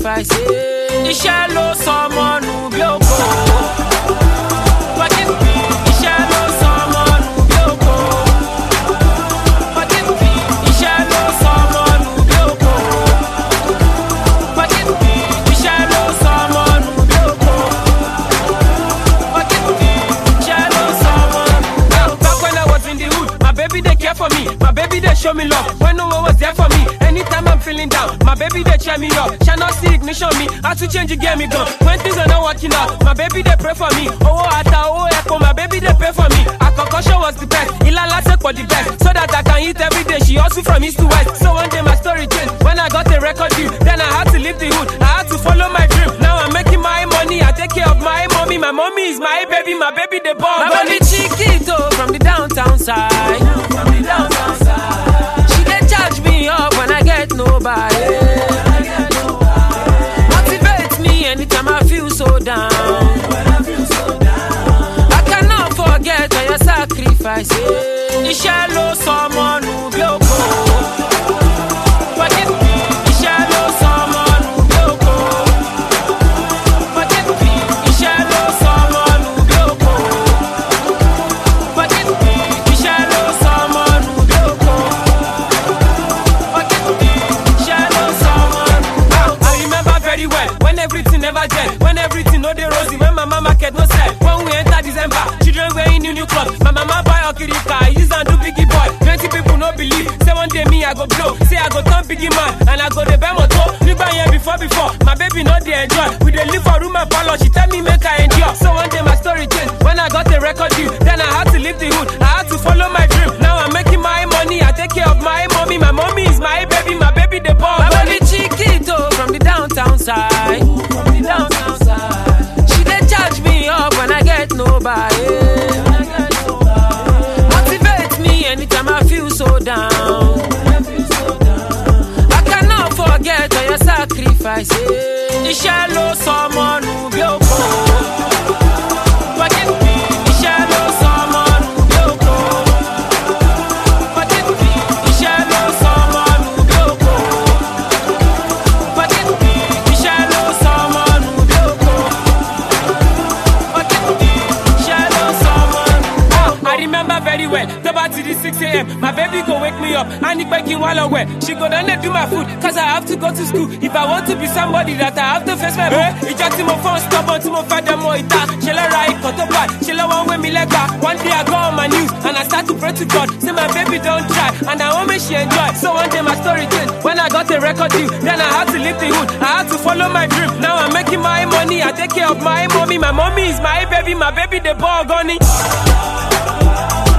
sacrifice. Iṣẹ́ ló sọmọ nù bí òkò. Iṣẹ́ ló sọmọ nù bí òkò. Iṣẹ́ ló sọmọ nù bí òkò. Iṣẹ́ ló sọmọ nù bí òkò. Iṣẹ́ ló sọmọ nù. Back when I was in the hood, my baby they care for me. My baby they show me love when no one was there for me. Anytime I'm feeling down, my baby they cheer me up. Shall not see ignition me, how to change it, get me gone. When things are not working out, my baby they pray for me. Oh ata, oh echo, my baby they pay for me. A concussion was the best, Ilala take for the best, so that I can eat every day. She hustle from east to west. So one day my story changed when I got a record deal. Then I had to leave the hood, I had to follow my dream. Now I'm making my money, I take care of my mommy. My mommy is my baby they born. My baby Chiquito from the downtown side. From the downtown side. She they charge me up when I get nobody. Motivates me anytime I feel so down. I cannot forget all your sacrifice. Iṣẹ́ ló sọmọ nù bí òkò. Iṣẹ́ ló sọmọ nù bí òkò. Iṣẹ́ ló sọmọ nù bí òkò. Iṣẹ́ ló sọmọ nù bí òkò. I remember very well when everything never jet, when everything no dey rosy, when my mama market no sell. When we enter December, children wearing new clothes. My mama buy Okirika, I use and do biggie boy. 20 people no believe, say one day me I go blow. Say I go turn biggie man, and I go the buy motor. Live here before, my baby no dey enjoy. We dey live for room and parlor, she tell me make I endure. So one day my story changed when I got a record deal. Then I had to leave the hood, I had to follow my dream. Now I'm making my money, I take care of my mommy. My mommy is my baby they born. My baby Chiquito from the downtown side. From the downtown side. She they charge me up when I get nobody. Motivates me anytime I feel so down. I cannot forget all your sacrifice. Iṣẹ́ ló sọmọ nù bí òkò. Iṣẹ́ ló sọmọ nù bí òkò. Iṣẹ́ ló sọmọ nù bí òkò. Iṣẹ́ ló sọmọ nù bí òkò. Iṣẹ́ ló sọmọ nù. I remember very well, about to the 6 a.m. My baby go wake me up, and he begging while I wear. She go down there do my food, cause I have to go to school. If I want to be somebody that I have to face my book. It's just my phone stubborn to my father more ita. She'll ride, cut up bad, she'll one way me like that. One day I go on my news, and I start to pray to God. Say my baby don't try, and I want me she enjoy. So one day my story changed, when I got a record deal. Then I had to leave the hood, I had to follow my dream. Now I'm making my money, I take care of my mommy. My mommy is my baby they born gunny.